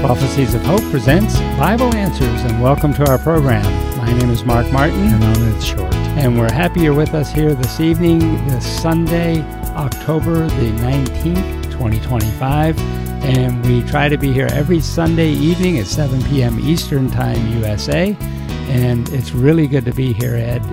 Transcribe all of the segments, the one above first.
Prophecies of Hope presents Bible Answers, and welcome to our program. My name is Mark Martin. And I'm Ed Short. And we're happy you're with us here this evening, this Sunday, October the 19th, 2025. And we try to be here every Sunday evening at 7 p.m. Eastern Time, USA. And it's really good to be here, Ed,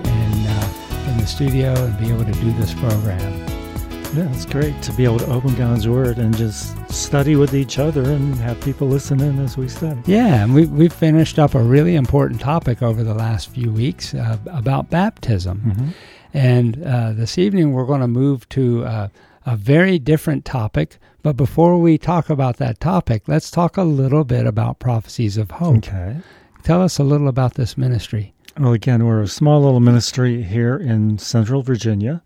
in the studio and be able to do this program. Yeah, it's great to be able to open God's Word and just study with each other and have people listen in as we study. Yeah, and we've finished up a really important topic over the last few weeks about baptism. Mm-hmm. And this evening we're going to move to a very different topic. But before we talk about that topic, let's talk a little bit about Prophecies of Hope. Okay. Tell us a little about this ministry. Well, again, we're a small little ministry here in Central Virginia.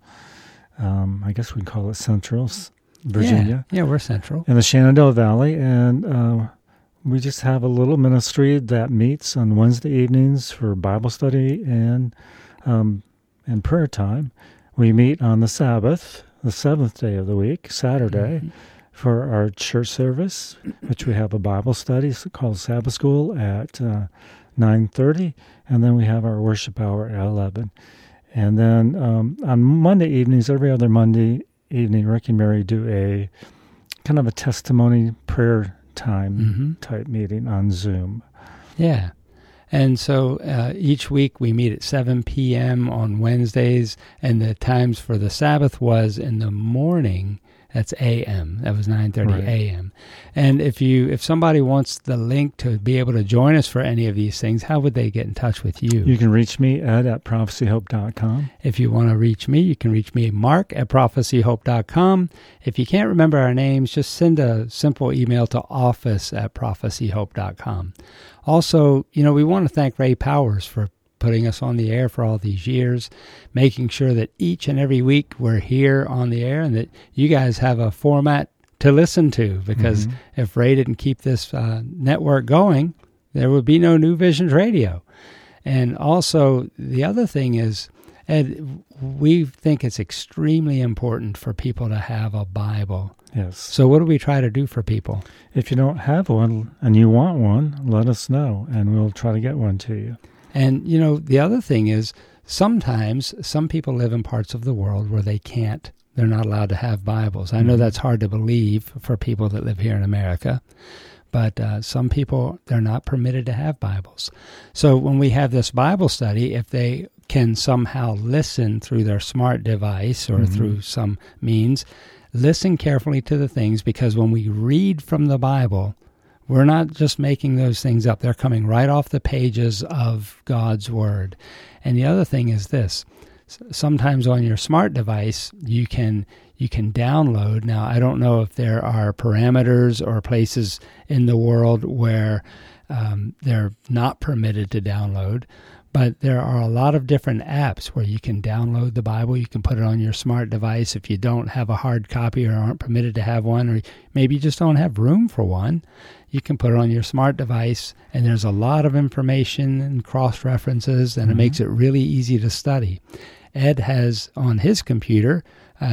I guess we'd call it Central Virginia. Yeah, we're Central. In the Shenandoah Valley. And we just have a little ministry that meets on Wednesday evenings for Bible study and prayer time. We meet on the Sabbath, the seventh day of the week, Saturday, for our church service, which we have a Bible study called Sabbath School at 9:30, and then we have our worship hour at 11. And then on Monday evenings, every other Monday evening, Rick and Mary do a kind of a testimony prayer time type meeting on Zoom. Yeah. And so each week we meet at 7 p.m. on Wednesdays, and the times for the Sabbath was in the morning. That's a.m. That was 9:30 a.m. And if somebody wants the link to be able to join us for any of these things, how would they get in touch with you? You can reach me, Ed, at prophecyhope.com. If you want to reach me, you can reach me, Mark, at prophecyhope.com. If you can't remember our names, just send a simple email to office@prophecyhope.com. Also, we want to thank Ray Powers for putting us on the air for all these years, making sure that each and every week we're here on the air and that you guys have a format to listen to, because if Ray didn't keep this network going, there would be no New Visions Radio. And also, the other thing is, Ed, we think it's extremely important for people to have a Bible. Yes. So what do we try to do for people? If you don't have one and you want one, let us know, and we'll try to get one to you. And, the other thing is, sometimes some people live in parts of the world where they're not allowed to have Bibles. I know that's hard to believe for people that live here in America, but some people, they're not permitted to have Bibles. So when we have this Bible study, if they can somehow listen through their smart device or through some means, listen carefully to the things, because when we read from the Bible, we're not just making those things up. They're coming right off the pages of God's Word. And the other thing is this. Sometimes on your smart device, you can download. Now, I don't know if there are parameters or places in the world where they're not permitted to download, but there are a lot of different apps where you can download the Bible. You can put it on your smart device if you don't have a hard copy or aren't permitted to have one, or maybe you just don't have room for one. You can put it on your smart device, and there's a lot of information and cross-references, and it makes it really easy to study. Ed has on his computer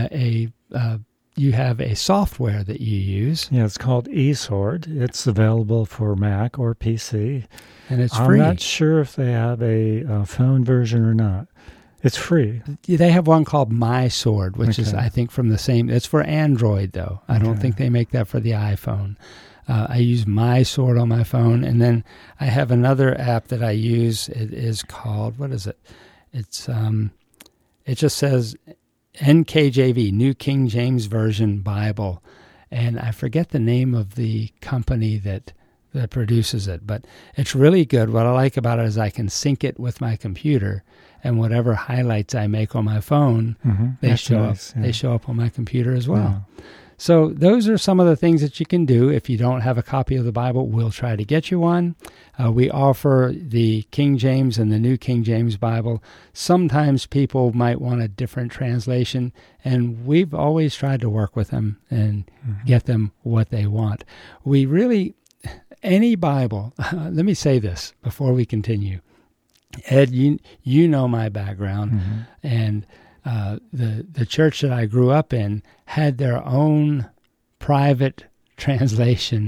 you have a software that you use. Yeah, it's called eSword. It's available for Mac or PC. And it's free. I'm not sure if they have a phone version or not. It's free. They have one called MySword, which is, I think, from the same. It's for Android, though. I don't think they make that for the iPhone. I use MySword on my phone, and then I have another app that I use. It is called, what is it? It's it just says NKJV, New King James Version Bible, and I forget the name of the company that produces it, but it's really good. What I like about it is I can sync it with my computer, and whatever highlights I make on my phone, they show up. Yeah. They show up on my computer as well. Yeah. So those are some of the things that you can do. If you don't have a copy of the Bible, we'll try to get you one. We offer the King James and the New King James Bible. Sometimes people might want a different translation, and we've always tried to work with them and get them what they want. We really, any Bible, let me say this before we continue. Ed, you know my background, and the church that I grew up in had their own private translation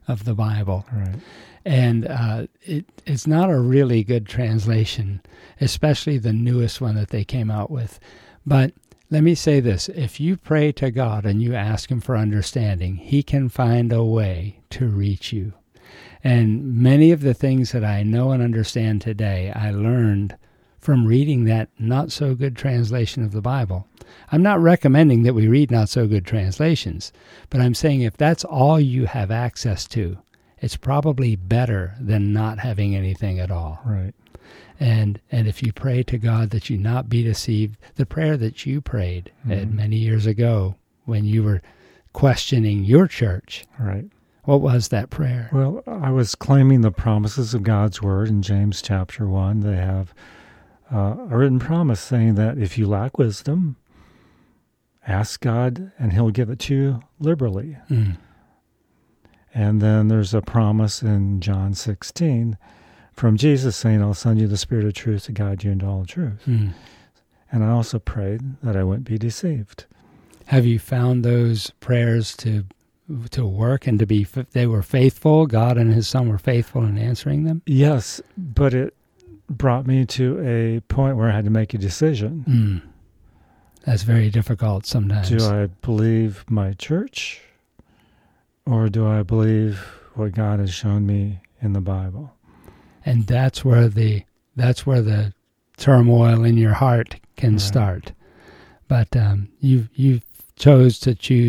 of the Bible. Right. And it's not a really good translation, especially the newest one that they came out with. But let me say this. If you pray to God and you ask him for understanding, he can find a way to reach you. And many of the things that I know and understand today, I learned from reading that not-so-good translation of the Bible. I'm not recommending that we read not-so-good translations, but I'm saying if that's all you have access to, it's probably better than not having anything at all. Right. And if you pray to God that you not be deceived, the prayer that you prayed many years ago when you were questioning your church, right. What was that prayer? Well, I was claiming the promises of God's Word in James chapter 1. They have a written promise saying that if you lack wisdom, ask God and he'll give it to you liberally. Mm. And then there's a promise in John 16 from Jesus saying, I'll send you the Spirit of truth to guide you into all truth. Mm. And I also prayed that I wouldn't be deceived. Have you found those prayers to work and to be, they were faithful? God and his Son were faithful in answering them? Yes, but it brought me to a point where I had to make a decision. Mm. That's very difficult sometimes. Do I believe my church, or do I believe what God has shown me in the Bible? And that's where the turmoil in your heart can start. But you chose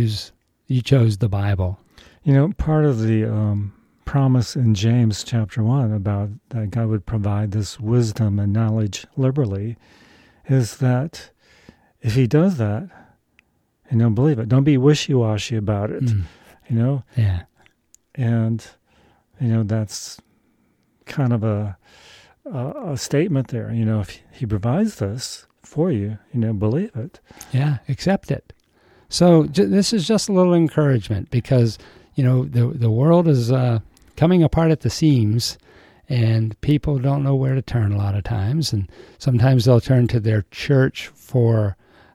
the Bible. You know, part of the promise in James chapter 1 about that God would provide this wisdom and knowledge liberally is that if he does that, believe it. Don't be wishy-washy about it, Yeah. And, that's kind of a statement there. If he provides this for you, believe it. Yeah, accept it. So this is just a little encouragement because, the world is coming apart at the seams, and people don't know where to turn a lot of times, and sometimes they'll turn to their church for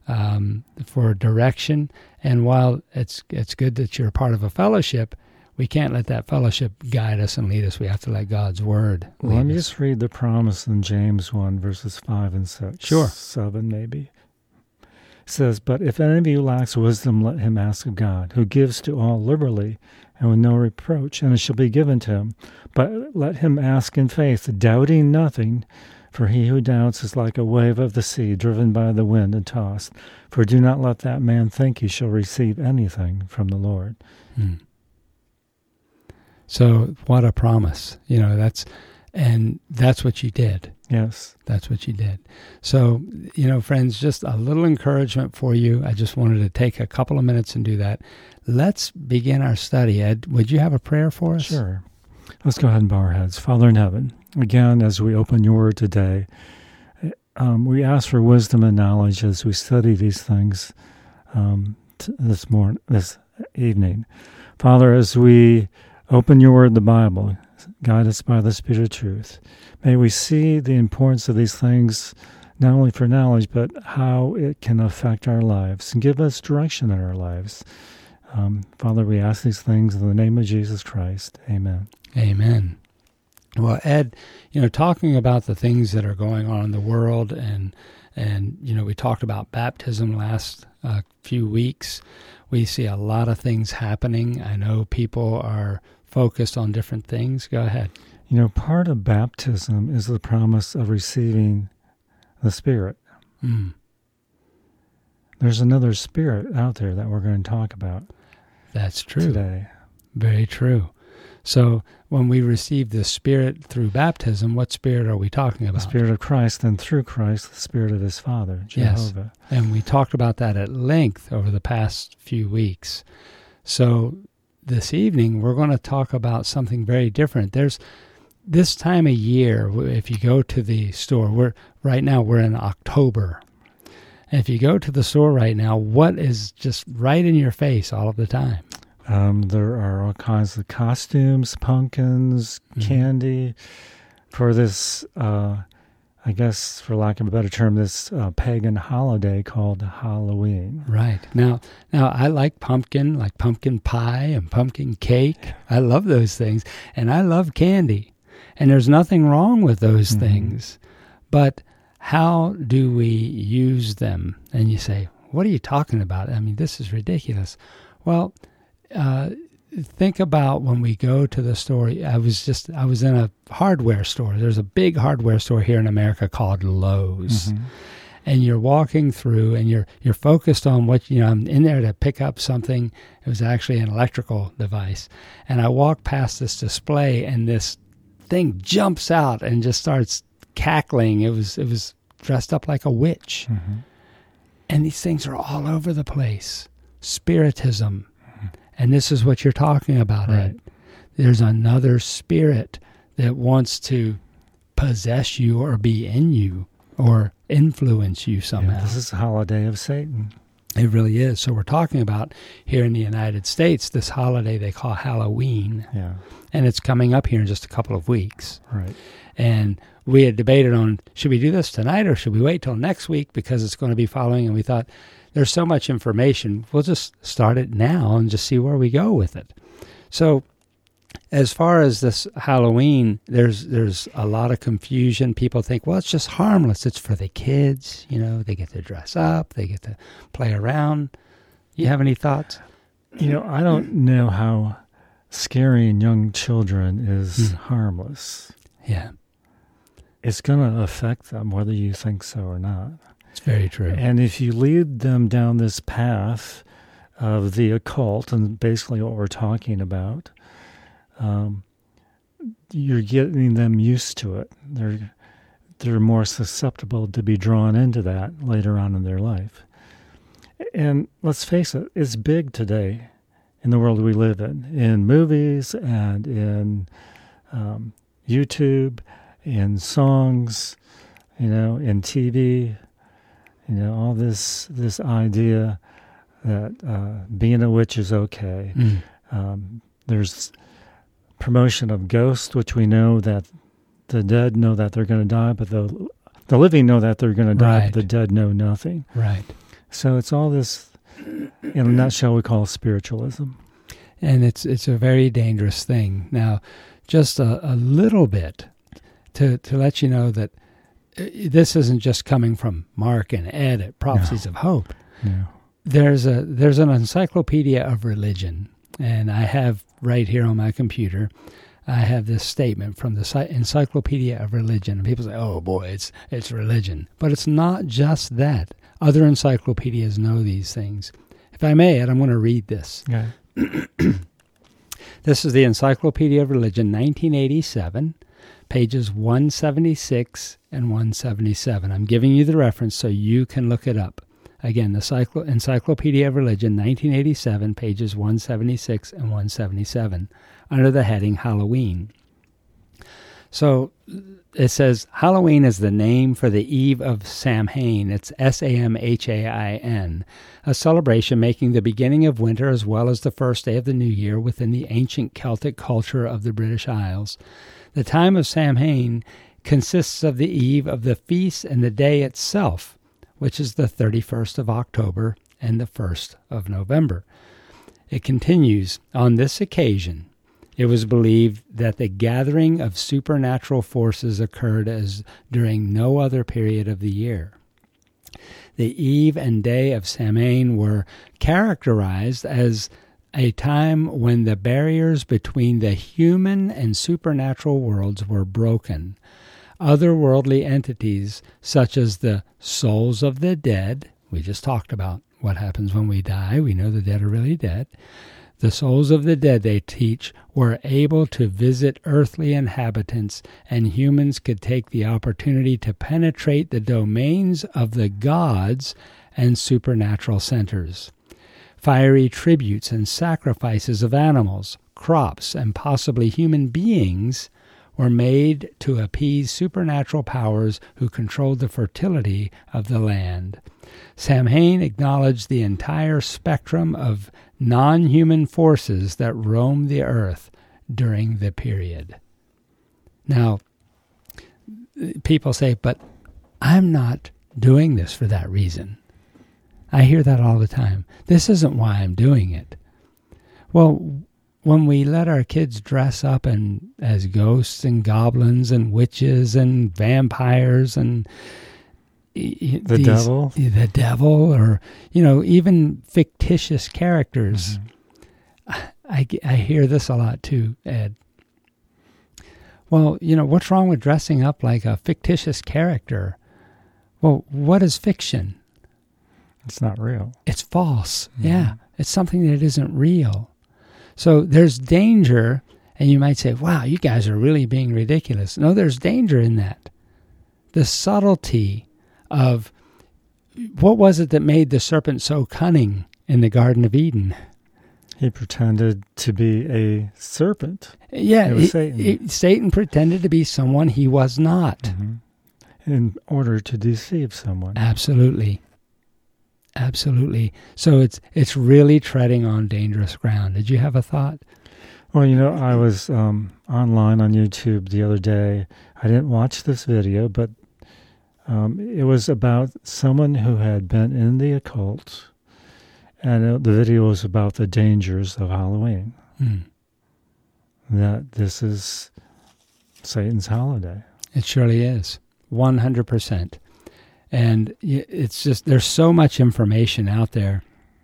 direction. And while it's good that you're part of a fellowship, we can't let that fellowship guide us and lead us. We have to let God's word lead us. Let me just read the promise in James 1, verses 5 and 6. Sure. 7 maybe. It says, but if any of you lacks wisdom, let him ask of God, who gives to all liberally and with no reproach, and it shall be given to him. But let him ask in faith, doubting nothing, for he who doubts is like a wave of the sea, driven by the wind and tossed. For do not let that man think he shall receive anything from the Lord. Hmm. So what a promise. That's what you did. Yes. That's what you did. So, friends, just a little encouragement for you. I just wanted to take a couple of minutes and do that. Let's begin our study. Ed, would you have a prayer for us? Sure. Let's go ahead and bow our heads. Father in heaven, again, as we open your word today, we ask for wisdom and knowledge as we study these things this evening. Father, as we open your word, the Bible, guide us by the Spirit of truth. May we see the importance of these things, not only for knowledge, but how it can affect our lives and give us direction in our lives. Father, we ask these things in the name of Jesus Christ. Amen. Amen. Well, Ed, talking about the things that are going on in the world, and we talked about baptism last few weeks. We see a lot of things happening. I know people are focused on different things. Go ahead. Part of baptism is the promise of receiving the Spirit. Mm. There's another Spirit out there that we're going to talk about. That's true. Today. Very true. So when we receive the Spirit through baptism, what Spirit are we talking about? The Spirit of Christ, and through Christ, the Spirit of his Father, Jehovah. Yes. And we talked about that at length over the past few weeks. So this evening, we're going to talk about something very different. There's this time of year, if you go to the store, right now we're in October. And if you go to the store right now, what is just right in your face all of the time? There are all kinds of costumes, pumpkins, candy for this I guess, for lack of a better term, this pagan holiday called Halloween. Right. Now I like pumpkin pie and pumpkin cake. I love those things. And I love candy. And there's nothing wrong with those things. But how do we use them? And you say, what are you talking about? I mean, this is ridiculous. Well, think about when we go to the store. I was in a hardware store. There's a big hardware store here in America called Lowe's. And you're walking through and you're focused on what, I'm in there to pick up something. It was actually an electrical device. And I walk past this display and this thing jumps out and just starts cackling. It was dressed up like a witch. And these things are all over the place. Spiritism. And this is what you're talking about, right. Ed. There's another spirit that wants to possess you or be in you or influence you somehow. Yeah, this is a holiday of Satan. It really is. So we're talking about here in the United States, this holiday they call Halloween. Yeah. And it's coming up here in just a couple of weeks. Right. And we had debated on, should we do this tonight or should we wait till next week because it's going to be following? And we thought, there's so much information, we'll just start it now and just see where we go with it. So as far as this Halloween, there's a lot of confusion. People think, well, it's just harmless. It's for the kids. They get to dress up. They get to play around. You have any thoughts? I don't know how scaring young children is harmless. Yeah. It's going to affect them whether you think so or not. It's very true. And if you lead them down this path of the occult, and basically what we're talking about, you're getting them used to it. They're more susceptible to be drawn into that later on in their life. And let's face it, it's big today in the world we live in movies and in YouTube, in songs, in TV. All this idea that being a witch is okay. There's promotion of ghosts, which we know that the dead know that they're going to die, but the living know that they're going to die, right. but the dead know nothing. Right. So it's all this, in a nutshell, we call spiritualism. And it's a very dangerous thing. Now, just a little bit to let you know that this isn't just coming from Mark and Ed at Prophecies of Hope. No. There's an encyclopedia of religion, and I have right here on my computer, I have this statement from the Encyclopedia of Religion. And people say, oh boy, it's religion. But it's not just that. Other encyclopedias know these things. If I may, Ed, I'm going to read this. Okay. This is the Encyclopedia of Religion, 1987. Pages 176 and 177. I'm giving you the reference so you can look it up. Again, the Encyclopedia of Religion, 1987, pages 176 and 177, under the heading Halloween. So it says, Halloween is the name for the Eve of Samhain. It's Samhain, a celebration making the beginning of winter as well as the first day of the new year within the ancient Celtic culture of the British Isles. The time of Samhain consists of the eve of the feast and the day itself, which is the 31st of October and the 1st of November. It continues, on this occasion, it was believed that the gathering of supernatural forces occurred as during no other period of the year. The eve and day of Samhain were characterized as a time when the barriers between the human and supernatural worlds were broken. Otherworldly entities, such as the souls of the dead, we just talked about what happens when we die, we know the dead are really dead. The souls of the dead, they teach, were able to visit earthly inhabitants, and humans could take the opportunity to penetrate the domains of the gods and supernatural centers. Fiery tributes and sacrifices of animals, crops, and possibly human beings were made to appease supernatural powers who controlled the fertility of the land. Samhain acknowledged the entire spectrum of non-human forces that roamed the earth during the period. Now, people say, but I'm not doing this for that reason. I hear that all the time. This isn't why I'm doing it. Well, when we let our kids dress up as ghosts and goblins and witches and vampires and the devil, or even fictitious characters, I hear this a lot too, Ed. Well, what's wrong with dressing up like a fictitious character? Well, what is fiction? It's not real. It's false. Yeah, it's something that isn't real. So there's danger, and you might say, wow, you guys are really being ridiculous. No, there's danger in that. The subtlety of what was it that made the serpent so cunning in the Garden of Eden? He pretended to be a serpent. Yeah, it was Satan. Satan pretended to be someone he was not. In order to deceive someone. Absolutely. Absolutely. So it's really treading on dangerous ground. Did you have a thought? Well, I was online on YouTube the other day. I didn't watch this video, but it was about someone who had been in the occult, and the video was about the dangers of Halloween. That this is Satan's holiday. It surely is. 100%. And it's just, there's so much information out there.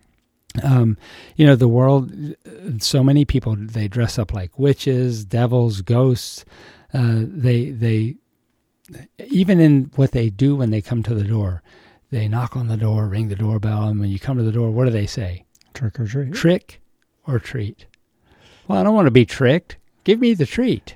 The world, so many people, they dress up like witches, devils, ghosts. They even in what they do when they come to the door, they knock on the door, ring the doorbell, and when you come to the door, what do they say? Trick or treat. Trick or treat. Well, I don't want to be tricked. Give me the treat.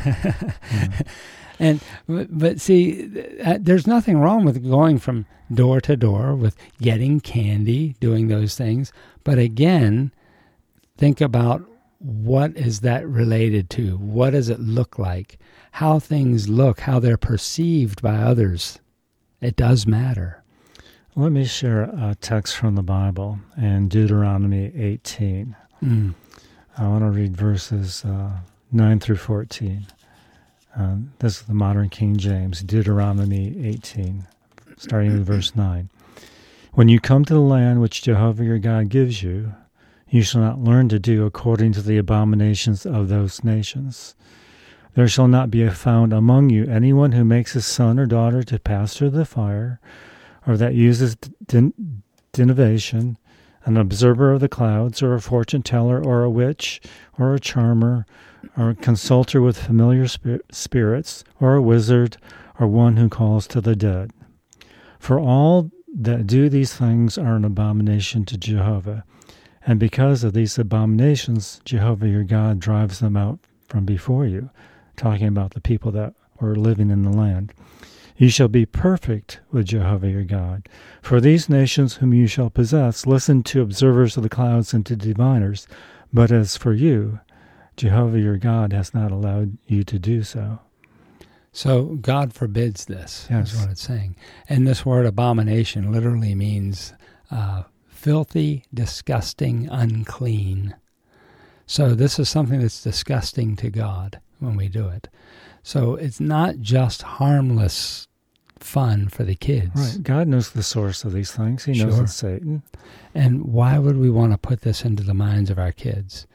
But see, there's nothing wrong with going from door to door, with getting candy, doing those things. But again, think about, what is that related to? What does it look like? How things look, how they're perceived by others. It does matter. Let me share a text from the Bible in Deuteronomy 18. I want to read verses 9 through 14. This is the modern King James, Deuteronomy 18, starting with verse 9. When you come to the land which Jehovah your God gives you, you shall not learn to do according to the abominations of those nations. There shall not be found among you anyone who makes his son or daughter to pass through the fire, or that uses divination, an observer of the clouds, or a fortune teller, or a witch, or a charmer, or a consulter with familiar spirits, or a wizard, or one who calls to the dead. For all that do these things are an abomination to Jehovah, and because of these abominations, Jehovah your God drives them out from before you, talking about the people that were living in the land. You shall be perfect with Jehovah your God. For these nations whom you shall possess listen to observers of the clouds and to diviners, but as for you, Jehovah your God has not allowed you to do so. So God forbids this, yes. is what it's saying. And this word abomination literally means filthy, disgusting, unclean. So this is something that's disgusting to God when we do it. So it's not just harmless fun for the kids. Right. God knows the source of these things. He knows it's Satan. And why would we want to put this into the minds of our kids?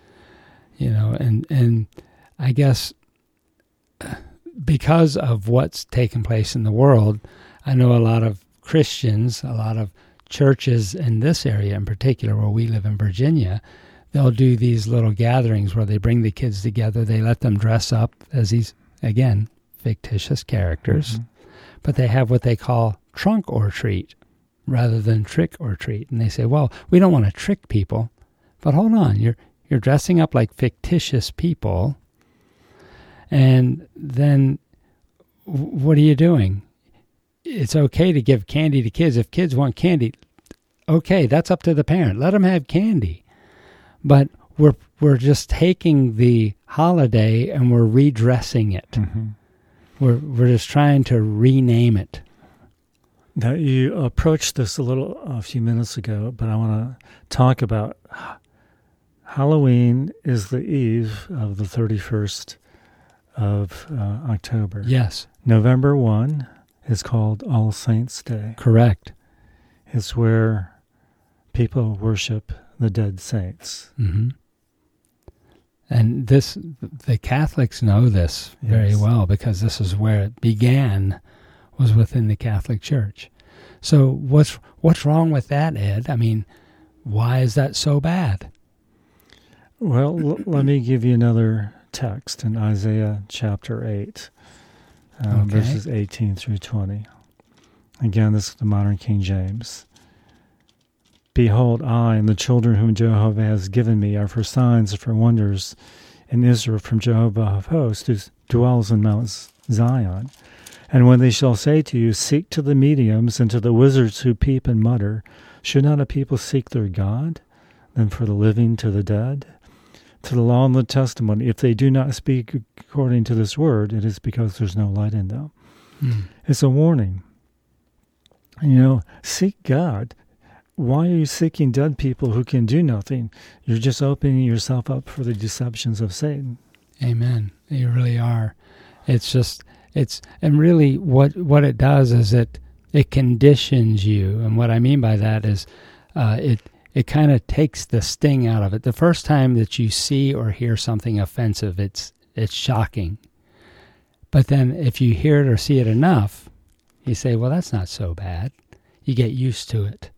And I guess because of what's taken place in the world, I know a lot of Christians, a lot of churches in this area in particular, where we live in Virginia, they'll do these little gatherings where they bring the kids together. They let them dress up as these, again, fictitious characters, but they have what they call trunk or treat rather than trick or treat. And they say, well, we don't want to trick people, but hold on, you're dressing up like fictitious people, and then what are you doing? It's okay to give candy to kids. If kids want candy, okay, that's up to the parent. Let them have candy. But we're just taking the holiday and we're redressing it. We're just trying to rename it. Now, you approached this a few minutes ago, but I want to talk about Halloween is the eve of the 31st of October. Yes. November 1 is called All Saints' Day. Correct. It's where people worship the dead saints. Mm-hmm. And the Catholics know this very well, because this is where it began, was within the Catholic Church. So what's wrong with that, Ed? I mean, why is that so bad? Well, let me give you another text in Isaiah chapter 8, verses 18 through 20. Again, this is the modern King James. Behold, I and the children whom Jehovah has given me are for signs and for wonders in Israel from Jehovah of hosts, who dwells in Mount Zion. And when they shall say to you, seek to the mediums and to the wizards who peep and mutter, should not a people seek their God? Then for the living to the dead? To the law and the testimony, if they do not speak according to this word, it is because there's no light in them. It's a warning. Seek God. Why are you seeking dead people who can do nothing? You're just opening yourself up for the deceptions of Satan. Amen. You really are. And really what it does is it conditions you. And what I mean by that is it kind of takes the sting out of it. The first time that you see or hear something offensive, it's shocking. But then if you hear it or see it enough, you say, well, that's not so bad. You get used to it.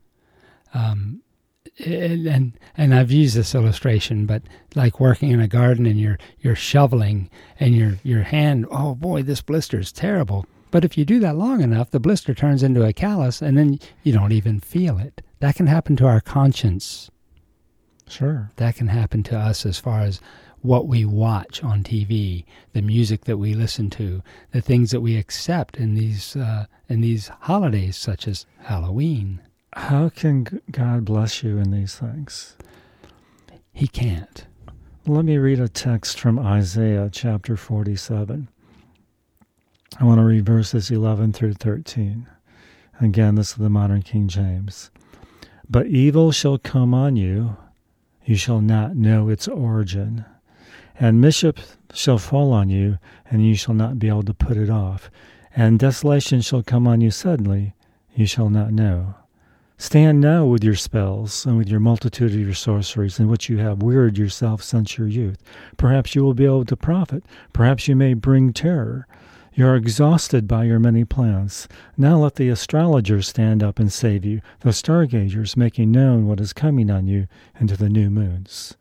And I've used this illustration, but like working in a garden and you're shoveling and your hand, oh boy, this blister is terrible. But if you do that long enough, the blister turns into a callus, and then you don't even feel it. That can happen to our conscience. Sure. That can happen to us as far as what we watch on TV, the music that we listen to, the things that we accept in these holidays, such as Halloween. How can God bless you in these things? He can't. Let me read a text from Isaiah chapter 47. I want to read verses 11 through 13. Again, this is the modern King James. But evil shall come on you, you shall not know its origin. And mischief shall fall on you, and you shall not be able to put it off. And desolation shall come on you suddenly, you shall not know. Stand now with your spells, and with your multitude of your sorceries, in which you have wearied yourself since your youth. Perhaps you will be able to profit. Perhaps you may bring terror. You are exhausted by your many plans. Now let the astrologers stand up and save you, the stargazers making known what is coming on you into the new moons.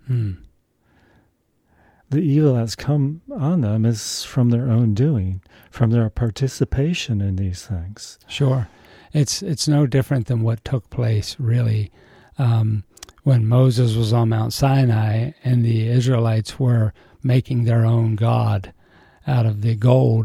The evil that's come on them is from their own doing, from their participation in these things. Sure. It's no different than what took place, really, when Moses was on Mount Sinai and the Israelites were making their own god out of the gold.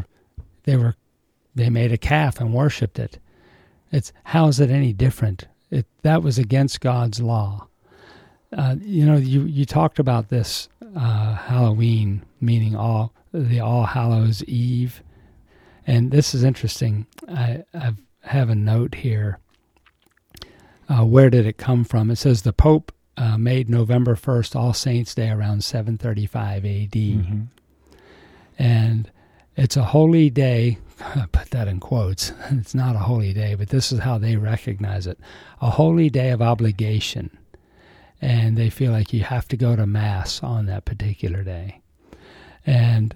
They made a calf and worshipped it. How is it any different? That was against God's law. You talked about this Halloween, meaning All Hallows Eve, and this is interesting. I have a note here. Where did it come from? It says the Pope made November 1st All Saints' Day around 735 A.D. Mm-hmm. And it's a holy day. I put that in quotes. It's not a holy day, but this is how they recognize it. A holy day of obligation. And they feel like you have to go to Mass on that particular day. And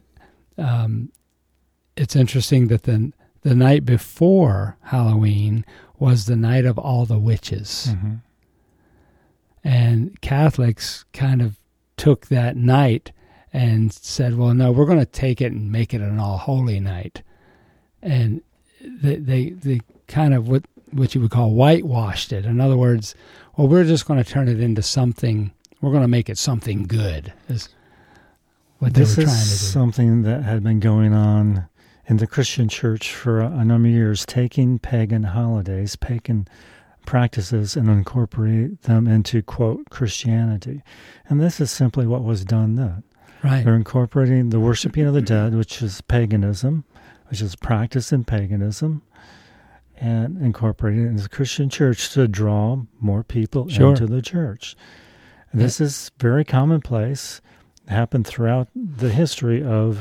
it's interesting that the night before Halloween was the night of all the witches. Mm-hmm. And Catholics kind of took that night and said, well, no, we're going to take it and make it an all-holy night. And they kind of what you would call whitewashed it. In other words, well, we're just going to turn it into something, we're going to make it something good, is what they were trying to do. This is something that had been going on in the Christian church for a number of years, taking pagan holidays, pagan practices, and incorporate them into, quote, Christianity. And this is simply what was done then. Right. They're incorporating the worshiping of the dead, which is paganism, which is practice in paganism, and incorporating it in the Christian church to draw more people into the church. This is very commonplace. It happened throughout the history of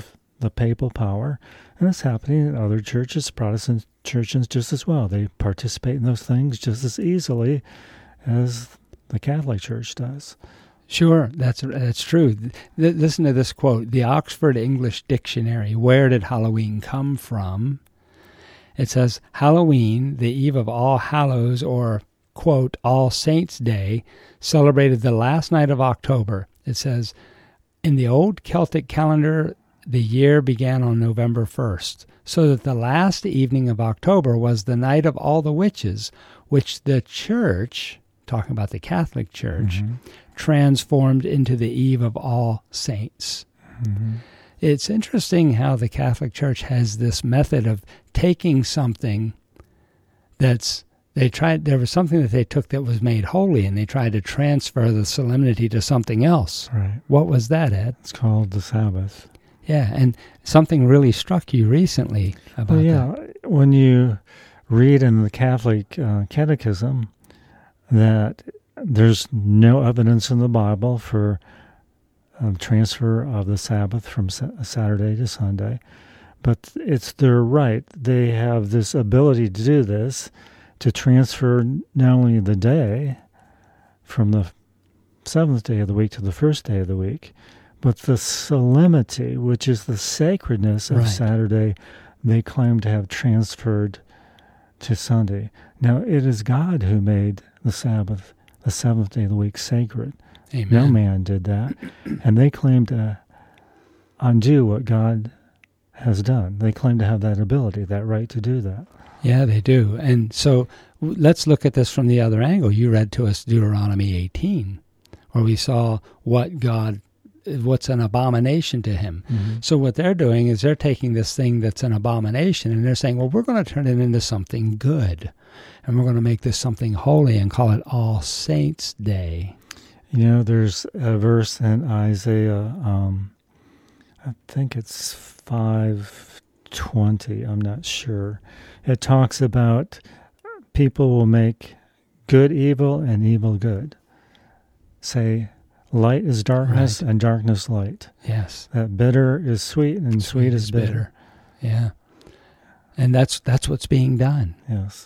the papal power, and it's happening in other churches, Protestant churches just as well. They participate in those things just as easily as the Catholic Church does. Sure, that's true. Listen to this quote. The Oxford English Dictionary, where did Halloween come from? It says, Halloween, the eve of All Hallows, or, quote, All Saints' Day, celebrated the last night of October. It says, in the old Celtic calendar, the year began on November 1st, so that the last evening of October was the night of all the witches, which the Church, talking about the Catholic Church, transformed into the eve of All Saints. Mm-hmm. It's interesting how the Catholic Church has this method of taking something there was something that they took that was made holy, and they tried to transfer the solemnity to something else. Right. What was that, Ed? It's called the Sabbath. Yeah, and something really struck you recently about that. When you read in the Catholic Catechism that there's no evidence in the Bible for transfer of the Sabbath from Saturday to Sunday, but it's their right. They have this ability to do this, to transfer not only the day from the seventh day of the week to the first day of the week, but the solemnity, which is the sacredness of Saturday, they claim to have transferred to Sunday. Now, it is God who made the Sabbath, the seventh day of the week, sacred. Amen. No man did that. And they claim to undo what God has done. They claim to have that ability, that right to do that. Yeah, they do. And so let's look at this from the other angle. You read to us Deuteronomy 18, where we saw what's an abomination to him. Mm-hmm. So what they're doing is they're taking this thing that's an abomination, and they're saying, well, we're going to turn it into something good, and we're going to make this something holy and call it All Saints' Day. You know, there's a verse in Isaiah, I think it's 5:20, I'm not sure. It talks about people will make good evil and evil good. Say, light is darkness and darkness light. Yes. That bitter is sweet and sweet is bitter. Yeah. And that's what's being done. Yes.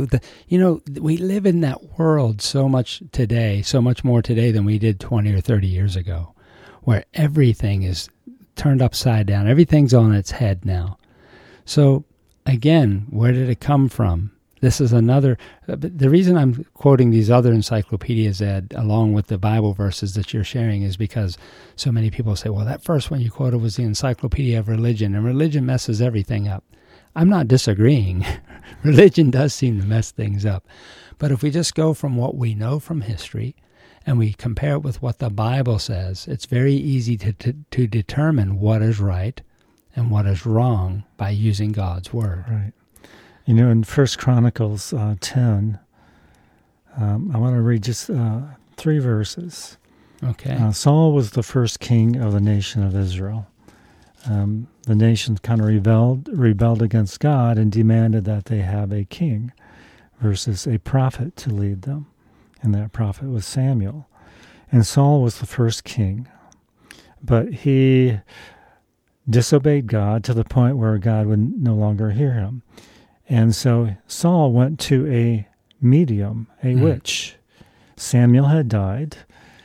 We live in that world so much more today than we did 20 or 30 years ago, where everything is turned upside down. Everything's on its head now. So, again, where did it come from? This is another... The reason I'm quoting these other encyclopedias, Ed, along with the Bible verses that you're sharing, is because so many people say, well, that first one you quoted was the Encyclopedia of Religion, and religion messes everything up. I'm not disagreeing. Religion does seem to mess things up. But if we just go from what we know from history and we compare it with what the Bible says, it's very easy to determine what is right and what is wrong by using God's Word. Right. You know, in 1 Chronicles 10, I want to read just 3 verses. Okay. Saul was the first king of the nation of Israel. The nation kind of rebelled against God and demanded that they have a king versus a prophet to lead them. And that prophet was Samuel. And Saul was the first king. But he disobeyed God to the point where God would no longer hear him. And so Saul went to a medium, a witch. Samuel had died,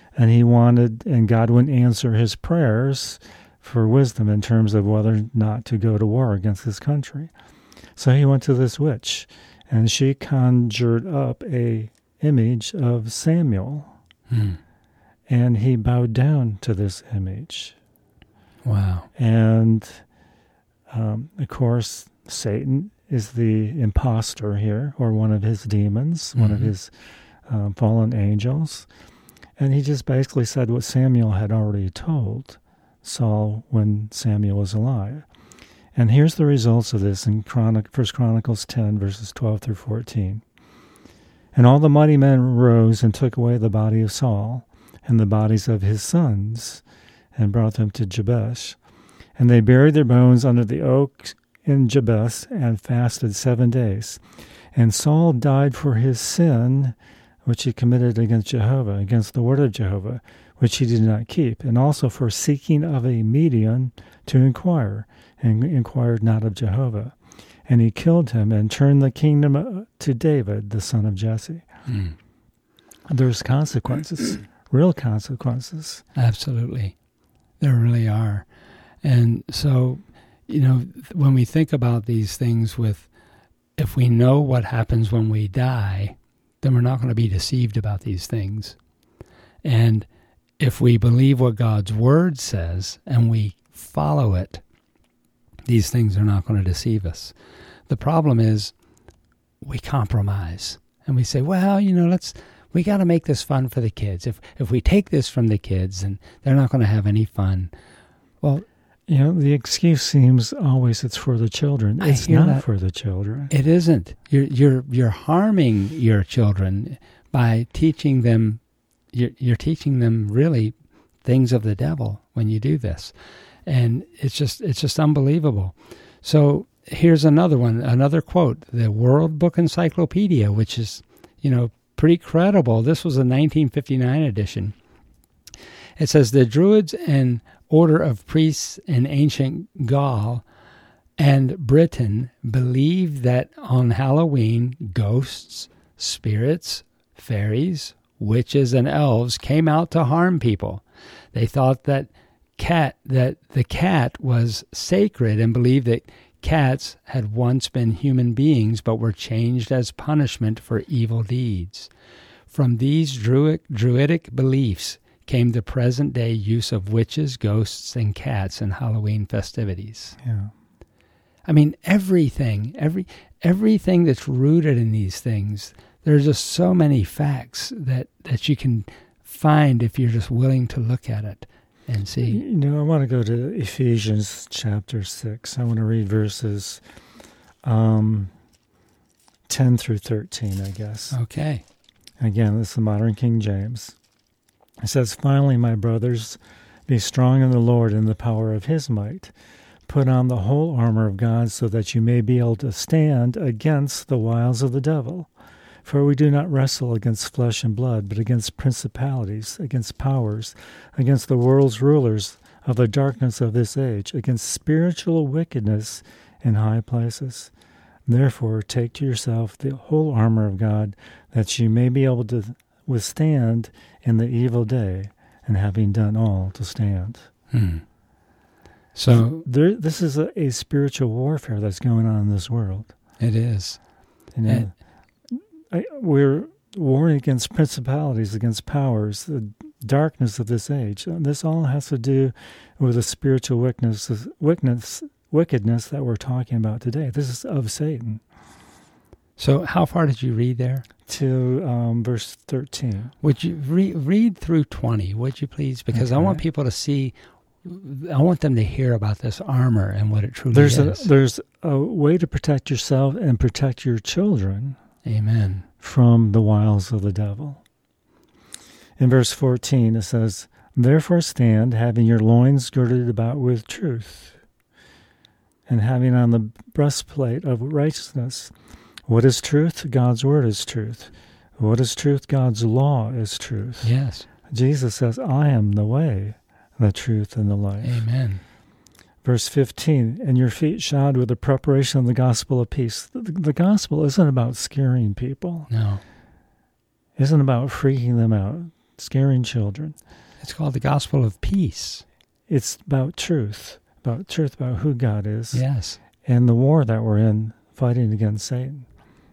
and God wouldn't answer his prayers for wisdom in terms of whether or not to go to war against his country. So he went to this witch, and she conjured up a image of Samuel, and he bowed down to this image. Wow. And, of course, Satan is the imposter here, or one of his demons, one of his fallen angels. And he just basically said what Samuel had already told Saul when Samuel was alive. And here's the results of this in 1 Chronicles 10, verses 12 through 14. And all the mighty men rose and took away the body of Saul and the bodies of his sons and brought them to Jabesh. And they buried their bones under the oak in Jabesh and fasted 7 days. And Saul died for his sin which he committed against Jehovah, against the word of Jehovah, which he did not keep, and also for seeking of a medium to inquire, and inquired not of Jehovah. And he killed him and turned the kingdom to David, the son of Jesse. There's consequences, real consequences. Absolutely. There really are. And so, when we think about these things if we know what happens when we die, then we're not going to be deceived about these things. And if we believe what God's word says and we follow it, these things are not going to deceive us. The problem is we compromise and we say, well, we got to make this fun for the kids. If we take this from the kids, then they're not going to have any fun. Well, the excuse seems always it's for the children. It's not for the children. It isn't. You're harming your children by teaching them. You're teaching them really things of the devil when you do this, and it's just unbelievable. So here's another quote: the World Book Encyclopedia, which is pretty credible. This was a 1959 edition. It says the Druids and order of priests in ancient Gaul and Britain believed that on Halloween ghosts, spirits, fairies, witches, and elves came out to harm people. They thought that the cat was sacred and believed that cats had once been human beings but were changed as punishment for evil deeds. From these druidic beliefs came the present-day use of witches, ghosts, and cats in Halloween festivities. Yeah. I mean, everything that's rooted in these things, there's just so many facts that you can find if you're just willing to look at it and see. I want to go to Ephesians chapter 6. I want to read verses 10 through 13, I guess. Okay. Again, this is the modern King James. It says, finally, my brothers, be strong in the Lord and the power of his might. Put on the whole armor of God so that you may be able to stand against the wiles of the devil. For we do not wrestle against flesh and blood, but against principalities, against powers, against the world's rulers of the darkness of this age, against spiritual wickedness in high places. Therefore, take to yourself the whole armor of God, that you may be able to withstand in the evil day, and having done all, to stand. So this is a spiritual warfare that's going on in this world. It is. We're warring against principalities, against powers, the darkness of this age. This all has to do with the spiritual wickedness that we're talking about today. This is of Satan. So how far did you read there? To verse 13. Would you read through 20, would you please? Because Okay. I want people to see, I want them to hear about this armor and what it truly is. There's a way to protect yourself and protect your children. Amen. From the wiles of the devil. In verse 14 it says, therefore stand, having your loins girded about with truth, and having on the breastplate of righteousness. What is truth? God's word is truth. What is truth? God's law is truth. Yes. Jesus says, I am the way, the truth, and the life. Amen. Verse 15, and your feet shod with the preparation of the gospel of peace. The gospel isn't about scaring people. No. It isn't about freaking them out, scaring children. It's called the gospel of peace. It's about truth, about who God is. Yes. And the war that we're in, fighting against Satan.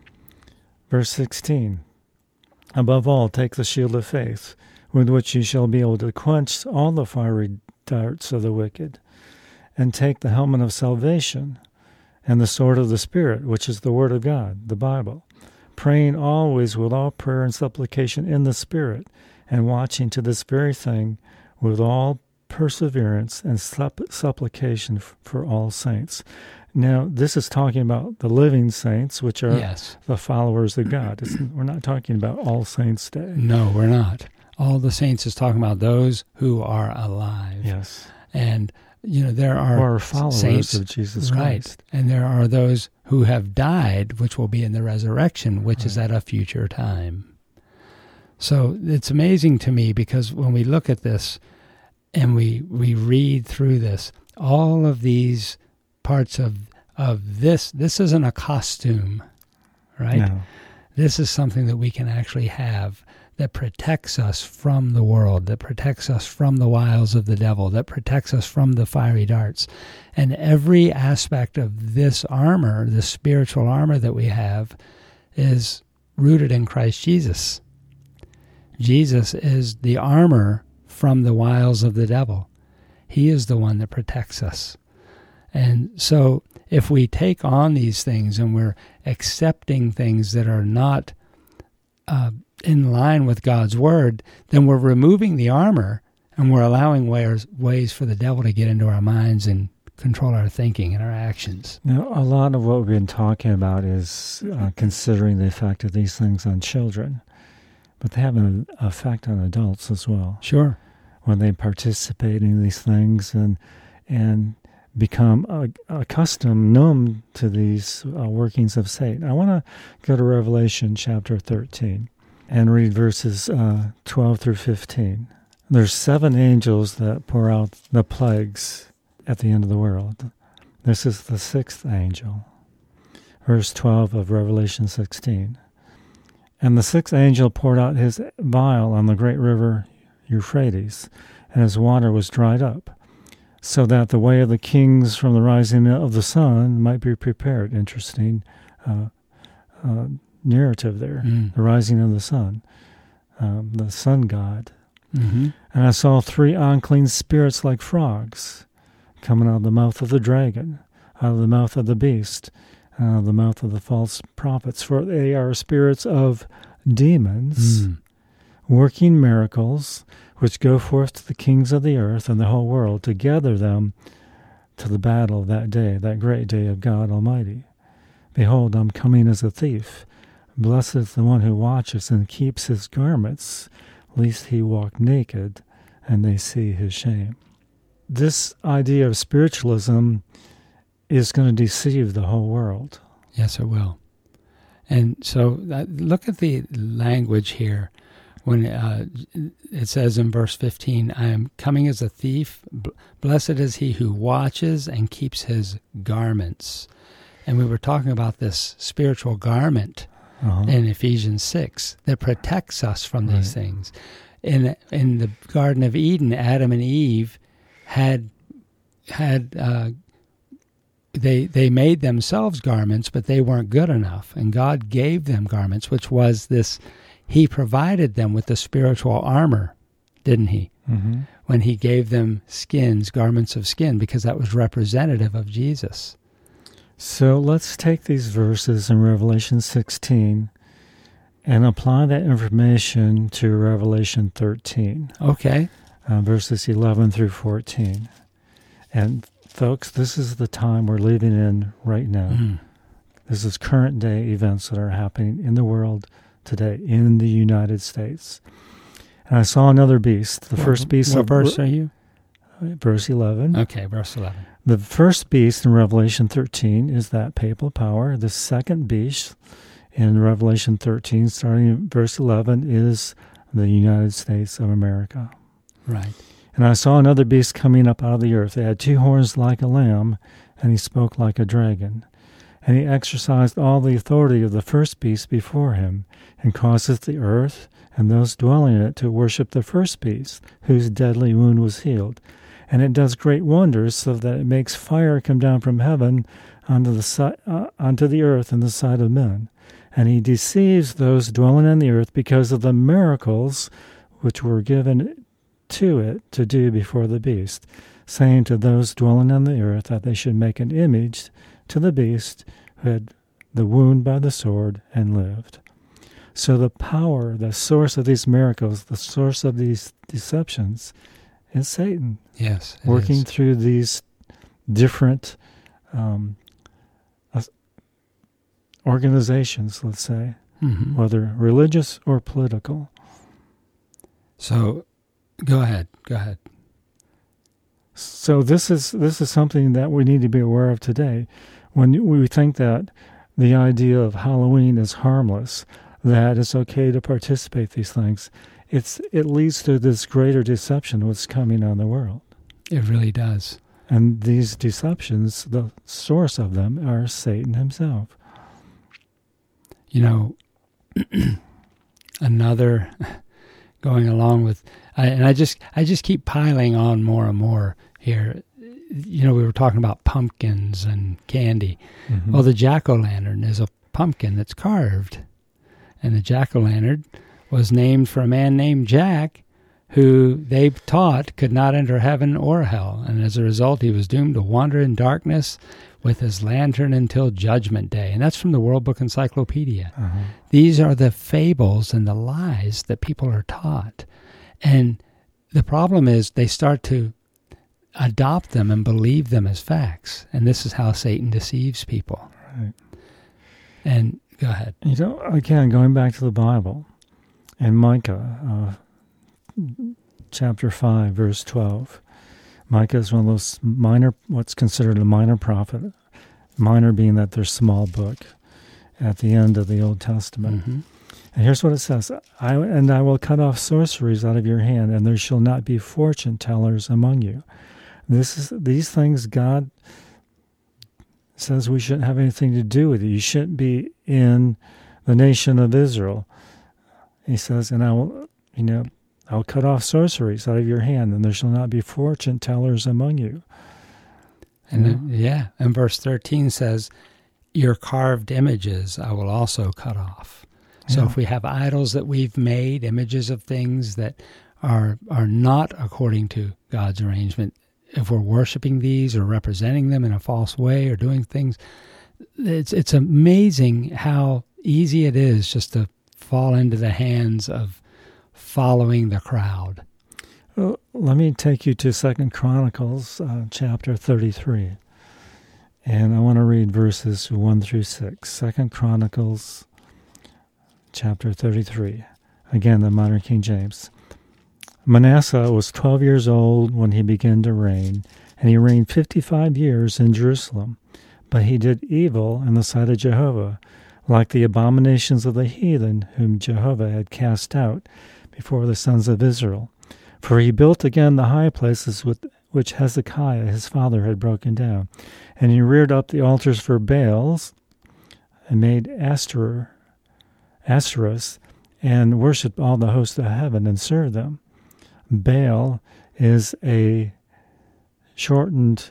Verse 16, above all, take the shield of faith, with which you shall be able to quench all the fiery darts of the wicked, and take the helmet of salvation and the sword of the Spirit, which is the Word of God, the Bible, praying always with all prayer and supplication in the Spirit, and watching to this very thing with all perseverance and supplication for all saints. Now, this is talking about the living saints, which are the followers of God. We're not talking about All Saints' Day. No, we're not. All the saints is talking about those who are alive. Yes. And there are followers saints of Jesus Christ. Right. And there are those who have died, which will be in the resurrection, which is at a future time. So it's amazing to me because when we look at this and we read through this, all of these parts of this isn't a costume, right? No. This is something that we can actually have that protects us from the world, that protects us from the wiles of the devil, that protects us from the fiery darts. And every aspect of this armor, the spiritual armor that we have, is rooted in Christ Jesus. Jesus is the armor from the wiles of the devil. He is the one that protects us. And so if we take on these things and we're accepting things that are not in line with God's word, then we're removing the armor and we're allowing ways for the devil to get into our minds and control our thinking and our actions. Now, a lot of what we've been talking about is considering the effect of these things on children, but they have an effect on adults as well. Sure. When they participate in these things and become accustomed, numb to these workings of Satan. I want to go to Revelation chapter 13 and read verses 12 through 15. There's 7 angels that pour out the plagues at the end of the world. This is the 6th angel. Verse 12 of Revelation 16. And the 6th angel poured out his vial on the great river Euphrates, and his water was dried up, so that the way of the kings from the rising of the sun might be prepared. Interesting narrative there. The rising of the sun god. Mm-hmm. And I saw 3 unclean spirits like frogs coming out of the mouth of the dragon, out of the mouth of the beast, and out of the mouth of the false prophets, for they are spirits of demons, working miracles, which go forth to the kings of the earth and the whole world to gather them to the battle of that day, that great day of God Almighty. Behold, I'm coming as a thief. Blessed is the one who watches and keeps his garments, lest he walk naked and they see his shame. This idea of spiritualism is going to deceive the whole world. Yes, it will. And so look at the language here. When it says in verse 15, I am coming as a thief. Blessed is he who watches and keeps his garments. And we were talking about this spiritual garment in Ephesians 6 that protects us from these things. In the Garden of Eden, Adam and Eve had they made themselves garments, but they weren't good enough. And God gave them garments, which was this. He provided them with the spiritual armor, didn't he? Mm-hmm. When he gave them skins, garments of skin, because that was representative of Jesus. So let's take these verses in Revelation 16 and apply that information to Revelation 13. Okay. Verses 11 through 14. And folks, this is the time we're living in right now. This is current day events that are happening in the world today, in the United States. And I saw another beast. The first beast. What verse are you? Verse 11. Okay, verse 11. The first beast in Revelation 13 is that papal power. The second beast in Revelation 13, starting in verse 11, is the United States of America. Right. And I saw another beast coming up out of the earth. It had 2 horns like a lamb, and he spoke like a dragon. And he exercised all the authority of the first beast before him, and causeth the earth and those dwelling in it to worship the first beast, whose deadly wound was healed. And it does great wonders, so that it makes fire come down from heaven onto the earth in the sight of men. And he deceives those dwelling on the earth because of the miracles which were given to it to do before the beast, saying to those dwelling on the earth that they should make an image to the beast who had the wound by the sword and lived. So the power, the source of these miracles, the source of these deceptions is Satan. Yes, working through these different organizations, let's say, whether religious or political. So, go ahead. So this is something that we need to be aware of today. When we think that the idea of Halloween is harmless, that it's okay to participate in these things, it leads to this greater deception of what's coming on the world. It really does. And these deceptions, the source of them are Satan himself. You know, another going along with, and I just keep piling on more and more here. You know, we were talking about pumpkins and candy. Mm-hmm. Well, the jack-o'-lantern is a pumpkin that's carved. And the jack-o'-lantern was named for a man named Jack, who they taught could not enter heaven or hell. And as a result, he was doomed to wander in darkness with his lantern until Judgment Day. And that's from the World Book Encyclopedia. Uh-huh. These are the fables and the lies that people are taught. And the problem is they start to adopt them and believe them as facts. And this is how Satan deceives people. Right. And go ahead. You know, again, going back to the Bible, in Micah, chapter 5, verse 12, Micah is one of those minor, what's considered a minor prophet, minor being that there's small book at the end of the Old Testament. Mm-hmm. And here's what it says, I will cut off sorceries out of your hand, and there shall not be fortune tellers among you. These things God says we shouldn't have anything to do with it. You shouldn't be in the nation of Israel. He says, and I'll cut off sorceries out of your hand, and there shall not be fortune tellers among you. And and verse 13 says, your carved images I will also cut off. So if we have idols that we've made, images of things that are not according to God's arrangement, if we're worshiping these or representing them in a false way or doing things, it's amazing how easy it is just to fall into the hands of following the crowd. Well, let me take you to 2 Chronicles chapter 33. And I want to read verses 1 through 6. 2 Chronicles chapter 33. Again, the modern King James. Manasseh was 12 years old when he began to reign, and he reigned 55 years in Jerusalem. But he did evil in the sight of Jehovah, like the abominations of the heathen whom Jehovah had cast out before the sons of Israel. For he built again the high places which Hezekiah his father had broken down. And he reared up the altars for Baals, and made Ashtoreths, and worshipped all the hosts of heaven, and served them. Baal is a shortened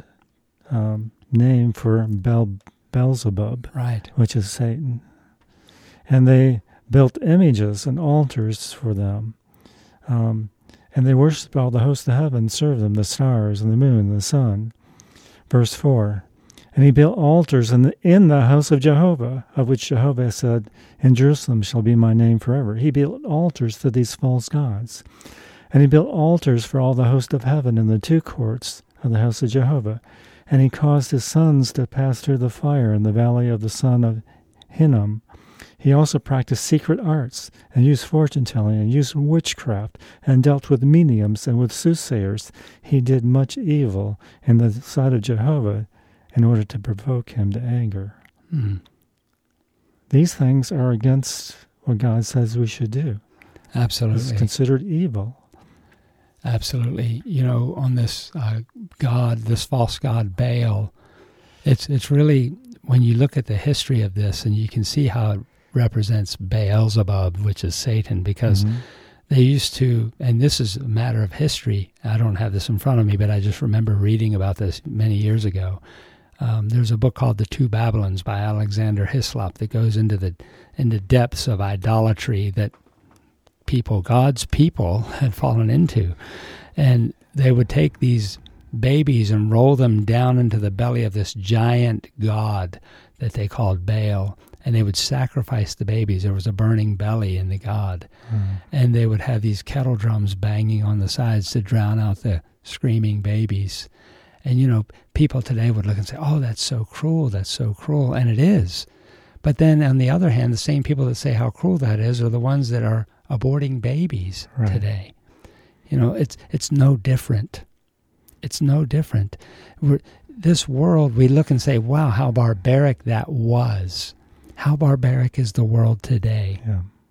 name for Beelzebub, Right. which is Satan. And they built images and altars for them. And they worshipped all the hosts of heaven, served them, the stars and the moon and the sun. Verse 4, and he built altars in the house of Jehovah, of which Jehovah said, in Jerusalem shall be my name forever. He built altars to these false gods. And he built altars for all the host of heaven in the two courts of the house of Jehovah. And he caused his sons to pass through the fire in the valley of the son of Hinnom. He also practiced secret arts, and used fortune-telling, and used witchcraft, and dealt with mediums and with soothsayers. He did much evil in the sight of Jehovah in order to provoke him to anger. Mm. These things are against what God says we should do. Absolutely. It's considered evil. Absolutely. You know, on this this false god Baal, it's really, when you look at the history of this, and you can see how it represents Beelzebub, which is Satan, because they used to, and this is a matter of history, I don't have this in front of me, but I just remember reading about this many years ago. There's a book called The Two Babylons by Alexander Hislop that goes into the depths of idolatry that God's people had fallen into. And they would take these babies and roll them down into the belly of this giant god that they called Baal, and they would sacrifice the babies. There was a burning belly in the god. And they would have these kettle drums banging on the sides to drown out the screaming babies. And, you know, people today would look and say, oh, that's so cruel, and it is. But then, on the other hand, the same people that say how cruel that is are the ones that are aborting babies today. You know, it's no different. It's no different. This world, we look and say, wow, how barbaric that was. How barbaric is the world today? Yeah.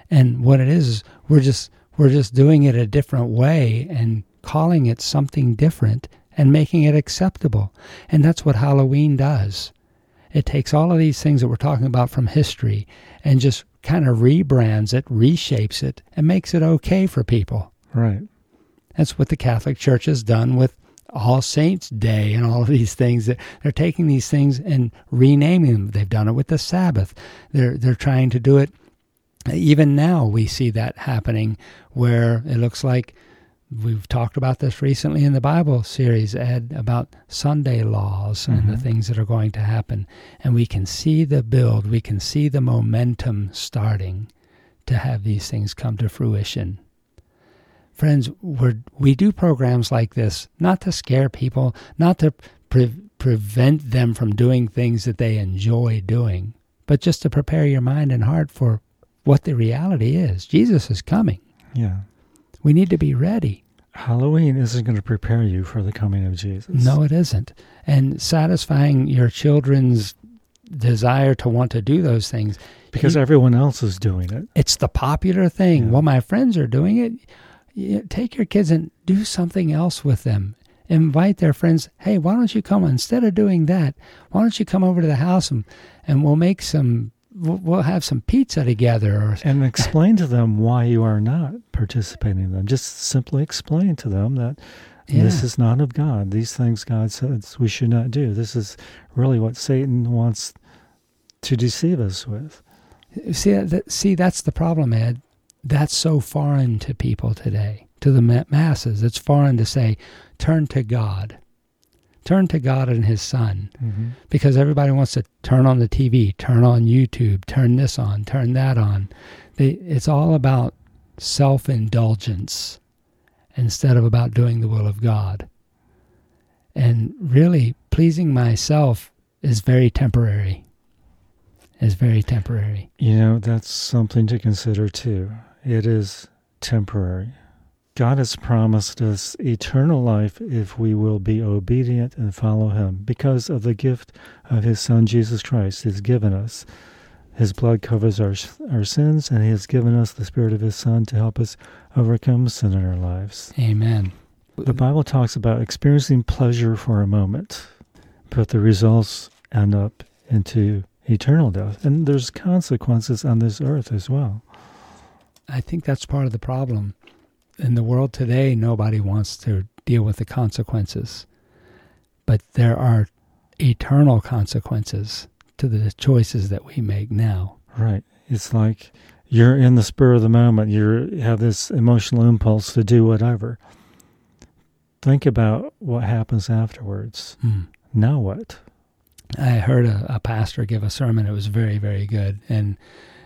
And what it is we're just doing it a different way and calling it something different and making it acceptable. And that's what Halloween does. It takes all of these things that we're talking about from history and just kind of rebrands it, reshapes it, and makes it okay for people. Right. That's what the Catholic Church has done with All Saints' Day and all of these things. They're taking these things and renaming them. They've done it with the Sabbath. They're trying to do it. Even now we see that happening where it looks like we've talked about this recently in the Bible series, Ed, about Sunday laws and the things that are going to happen. And we can see the build, we can see the momentum starting to have these things come to fruition. Friends, we do programs like this not to scare people, not to prevent them from doing things that they enjoy doing, but just to prepare your mind and heart for what the reality is. Jesus is coming. Yeah. We need to be ready. Halloween isn't going to prepare you for the coming of Jesus. No, it isn't. And satisfying your children's desire to want to do those things. Because everyone else is doing it. It's the popular thing. Yeah. Well, my friends are doing it. Take your kids and do something else with them. Invite their friends. Hey, why don't you come? Instead of doing that, why don't you come over to the house and we'll make we'll have some pizza together. And explain to them why you are not participating in them. Just simply explain to them that this is not of God. These things God says we should not do. This is really what Satan wants to deceive us with. See, that's the problem, Ed. That's so foreign to people today, to the masses. It's foreign to say, turn to God. Turn to God and His Son. Mm-hmm. Because everybody wants to turn on the TV, turn on YouTube, turn this on, turn that on. It's all about self-indulgence instead of about doing the will of God. And really, pleasing myself is very temporary. Is very temporary. You know, that's something to consider too. It is temporary. God has promised us eternal life if we will be obedient and follow Him because of the gift of His Son, Jesus Christ, has given us. His blood covers our sins, and He has given us the Spirit of His Son to help us overcome sin in our lives. Amen. The Bible talks about experiencing pleasure for a moment, but the results end up into eternal death. And there's consequences on this earth as well. I think that's part of the problem. In the world today, nobody wants to deal with the consequences. But there are eternal consequences to the choices that we make now. Right. It's like you're in the spur of the moment. You have this emotional impulse to do whatever. Think about what happens afterwards. Now what? I heard a pastor give a sermon. It was very, very good. And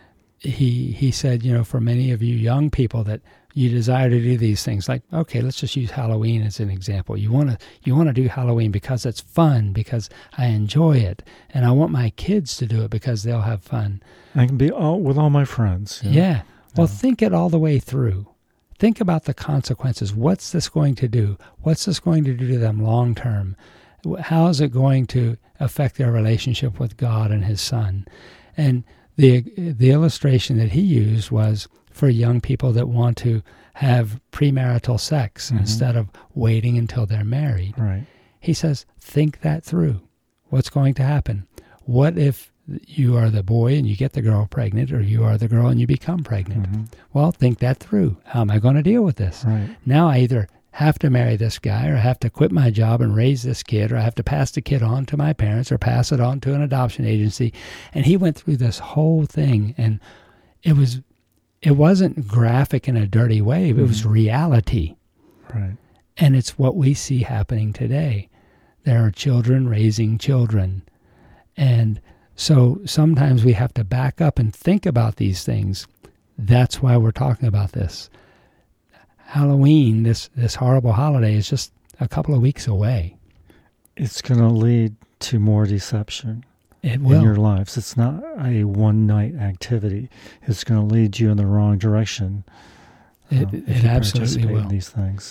he said, for many of you young people that you desire to do these things, like, okay, let's just use Halloween as an example. You want to do Halloween because it's fun, because I enjoy it, and I want my kids to do it because they'll have fun. I can be with all my friends. Yeah. Well, think it all the way through. Think about the consequences. What's this going to do? What's this going to do to them long term? How is it going to affect their relationship with God and His Son? And the illustration that he used was for young people that want to have premarital sex instead of waiting until they're married. Right. He says, think that through. What's going to happen? What if you are the boy and you get the girl pregnant, or you are the girl and you become pregnant? Well, think that through. How am I going to deal with this? Right. Now I either have to marry this guy, or I have to quit my job and raise this kid, or I have to pass the kid on to my parents, or pass it on to an adoption agency. And he went through this whole thing, and it wasn't graphic in a dirty way. It was reality. Right. And it's what we see happening today. There are children raising children. And so sometimes we have to back up and think about these things. That's why we're talking about this. Halloween, this horrible holiday, is just a couple of weeks away. It's going to lead to more deception. It will. In your lives. It's not a one-night activity. It's going to lead you in the wrong direction. It absolutely will. In these things.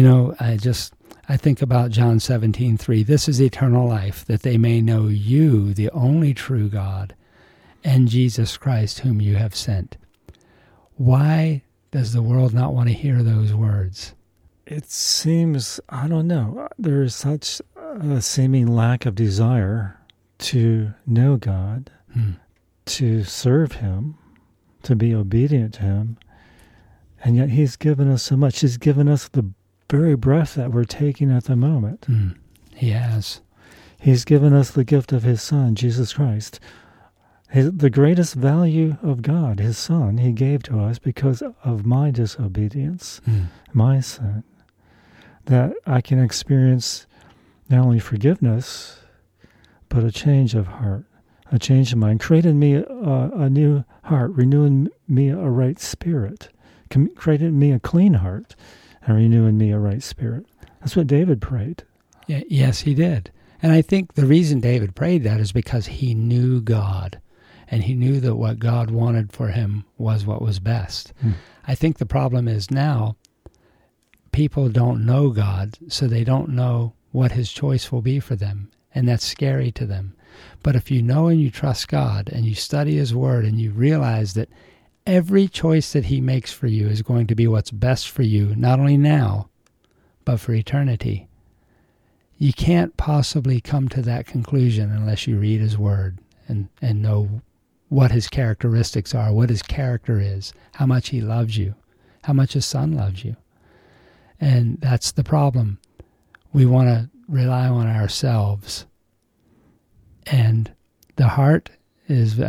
I think about John 17:3. This is eternal life, that they may know you, the only true God, and Jesus Christ, whom you have sent. Why does the world not want to hear those words? It seems, I don't know, there is such a seeming lack of desire to know God, to serve Him, to be obedient to Him, and yet He's given us so much. He's given us the very breath that we're taking at the moment. He has. He's given us the gift of His Son, Jesus Christ. The greatest value of God, His Son, He gave to us because of my disobedience, my sin, that I can experience not only forgiveness, but a change of heart, a change of mind, created me a new heart, renewing me a right spirit, created me a clean heart, and renewing me a right spirit. That's what David prayed. Yes, he did. And I think the reason David prayed that is because he knew God, and he knew that what God wanted for him was what was best. I think the problem is now people don't know God, so they don't know what His choice will be for them, and that's scary to them. But if you know and you trust God, and you study His Word, and you realize that every choice that He makes for you is going to be what's best for you, not only now, but for eternity, you can't possibly come to that conclusion unless you read His Word and know what His characteristics are, what His character is, how much He loves you, how much His Son loves you. And that's the problem. We want to rely on ourselves. And the heart is,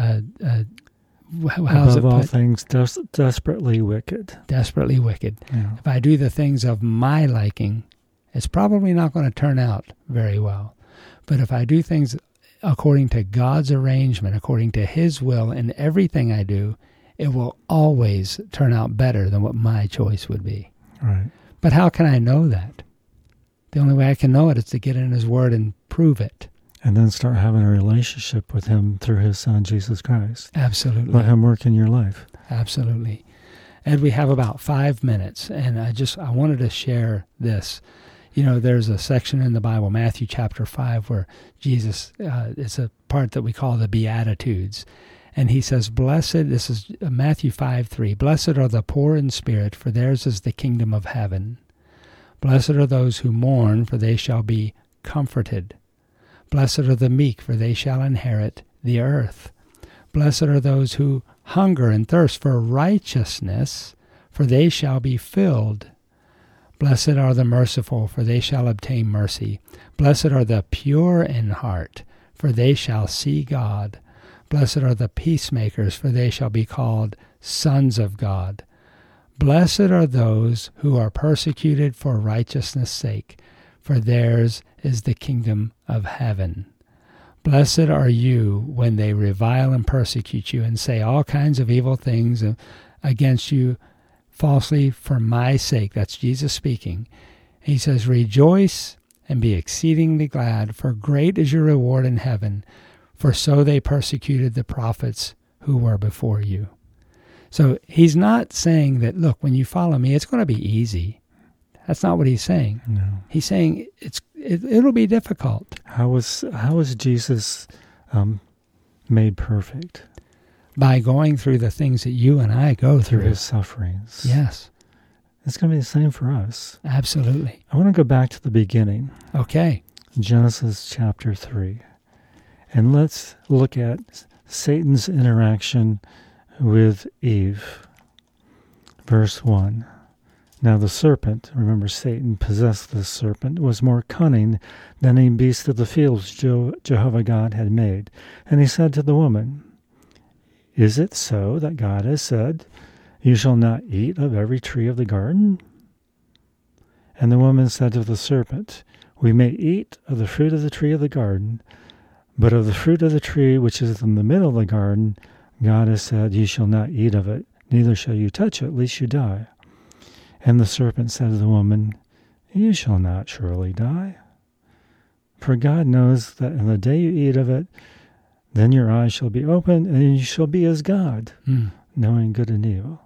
above all things, desperately wicked. Desperately wicked. Yeah. If I do the things of my liking, it's probably not going to turn out very well. But if I do things according to God's arrangement, according to His will in everything I do, it will always turn out better than what my choice would be. Right. But how can I know that? The only way I can know it is to get in His Word and prove it. And then start having a relationship with Him through His Son, Jesus Christ. Absolutely. Let Him work in your life. Absolutely. Ed, we have about 5 minutes, and I wanted to share this. You know, there's a section in the Bible, Matthew chapter 5, where Jesus, it's a part that we call the Beatitudes. And He says, blessed, this is Matthew 5:3, blessed are the poor in spirit, for theirs is the kingdom of heaven. Blessed are those who mourn, for they shall be comforted. Blessed are the meek, for they shall inherit the earth. Blessed are those who hunger and thirst for righteousness, for they shall be filled. Blessed are the merciful, for they shall obtain mercy. Blessed are the pure in heart, for they shall see God. Blessed are the peacemakers, for they shall be called sons of God. Blessed are those who are persecuted for righteousness' sake, for theirs is the kingdom of heaven. Blessed are you when they revile and persecute you and say all kinds of evil things against you falsely for my sake. That's Jesus speaking. He says, rejoice and be exceedingly glad, for great is your reward in heaven, for so they persecuted the prophets who were before you. So He's not saying that, look, when you follow me, it's going to be easy. That's not what He's saying. No. He's saying it'll be difficult. How was Jesus made perfect? By going through the things that you and I go through. Through His sufferings. Yes. It's going to be the same for us. Absolutely. I want to go back to the beginning. Okay. Genesis chapter 3. And let's look at Satan's interaction with Eve. Verse 1. Now the serpent, remember Satan possessed the serpent, was more cunning than any beast of the fields Jehovah God had made. And he said to the woman, is it so that God has said, you shall not eat of every tree of the garden? And the woman said to the serpent, we may eat of the fruit of the tree of the garden, but of the fruit of the tree which is in the middle of the garden, God has said, you shall not eat of it, neither shall you touch it, lest you die. And the serpent said to the woman, you shall not surely die. For God knows that in the day you eat of it, then your eyes shall be opened, and you shall be as God, knowing good and evil.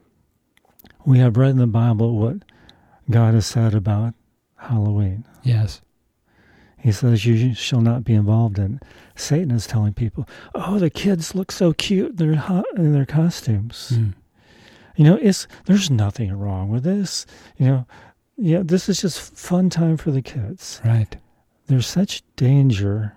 We have read in the Bible what God has said about Halloween. Yes. He says you shall not be involved in it. Satan is telling people, oh, the kids look so cute in their costumes. There's nothing wrong with this. This is just fun time for the kids. Right. There's such danger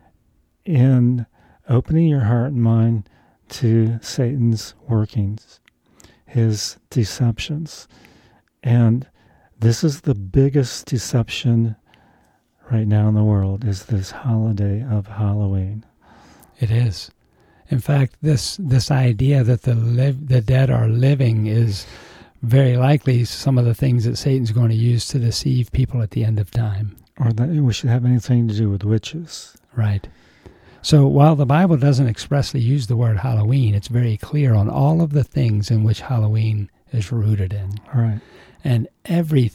in opening your heart and mind to Satan's workings, his deceptions. And this is the biggest deception right now in the world, is this holiday of Halloween. It is. In fact, this idea that the dead are living is very likely some of the things that Satan's going to use to deceive people at the end of time. Or that we should have anything to do with witches. Right. So while the Bible doesn't expressly use the word Halloween, it's very clear on all of the things in which Halloween is rooted in. Right. And every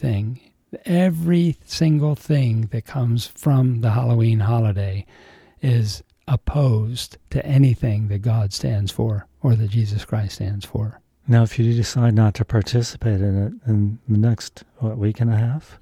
single thing that comes from the Halloween holiday is opposed to anything that God stands for or that Jesus Christ stands for. Now, if you decide not to participate in it in the next, week and a half,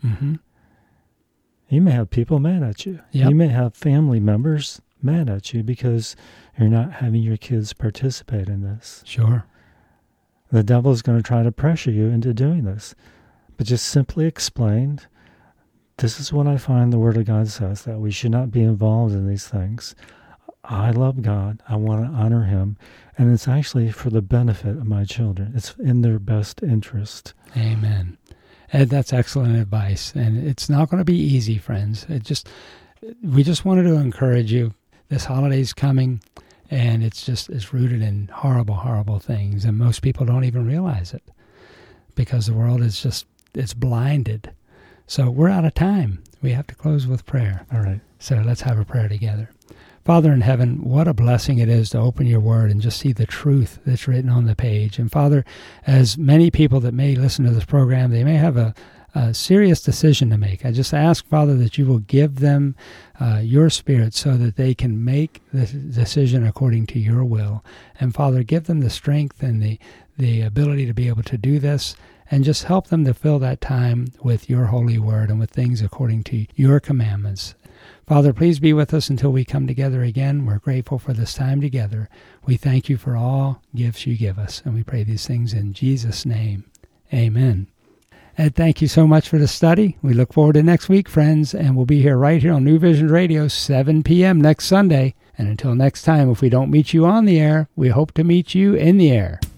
you may have people mad at you. Yep. You may have family members mad at you because you're not having your kids participate in this. Sure. The devil is going to try to pressure you into doing this. But just simply explain, this is what I find the Word of God says, that we should not be involved in these things. I love God. I want to honor Him. And it's actually for the benefit of my children. It's in their best interest. Amen. Ed, that's excellent advice. And it's not going to be easy, friends. We just wanted to encourage you. This holiday's coming, and it's rooted in horrible, horrible things. And most people don't even realize it because the world is it's blinded. So we're out of time. We have to close with prayer. All right. So let's have a prayer together. Father in heaven, what a blessing it is to open your word and just see the truth that's written on the page. And Father, as many people that may listen to this program, they may have a serious decision to make. I just ask, Father, that you will give them your Spirit so that they can make the decision according to your will. And Father, give them the strength and the ability to be able to do this, and just help them to fill that time with your holy word and with things according to your commandments. Father, please be with us until we come together again. We're grateful for this time together. We thank you for all gifts you give us, and we pray these things in Jesus' name. Amen. Ed, thank you so much for the study. We look forward to next week, friends, and we'll be here right here on New Vision Radio, 7 p.m. next Sunday. And until next time, if we don't meet you on the air, we hope to meet you in the air.